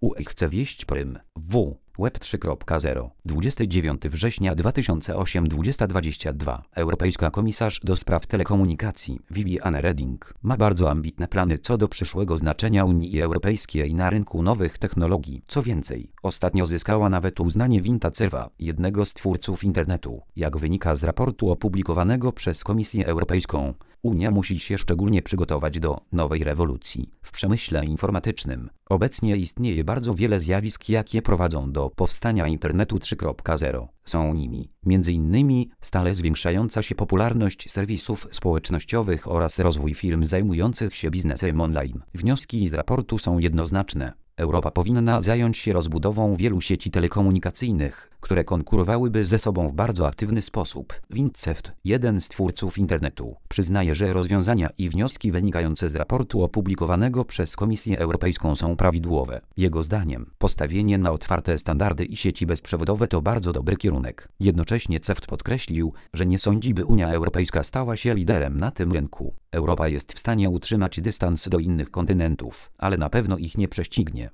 UE chce wieść prym. Web 3.0. 29 września 2008 2022. Europejska komisarz do spraw telekomunikacji Viviane Reding ma bardzo ambitne plany co do przyszłego znaczenia Unii Europejskiej na rynku nowych technologii. Co więcej, ostatnio zyskała nawet uznanie Vintaserva, jednego z twórców internetu. Jak wynika z raportu opublikowanego przez Komisję Europejską, Unia musi się szczególnie przygotować do nowej rewolucji w przemyśle informatycznym. Obecnie istnieje bardzo wiele zjawisk, jakie prowadzą do powstania internetu 3.0. Są nimi m.in. stale zwiększająca się popularność serwisów społecznościowych oraz rozwój firm zajmujących się biznesem online. Wnioski z raportu są jednoznaczne. Europa powinna zająć się rozbudową wielu sieci telekomunikacyjnych, które konkurowałyby ze sobą w bardzo aktywny sposób. Vintaserva, jeden z twórców internetu, przyznaje, że rozwiązania i wnioski wynikające z raportu opublikowanego przez Komisję Europejską są prawidłowe. Jego zdaniem, postawienie na otwarte standardy i sieci bezprzewodowe to bardzo dobry kierunek. Jednocześnie CEFT podkreślił, że nie sądzi, by Unia Europejska stała się liderem na tym rynku. Europa jest w stanie utrzymać dystans do innych kontynentów, ale na pewno ich nie prześcignie.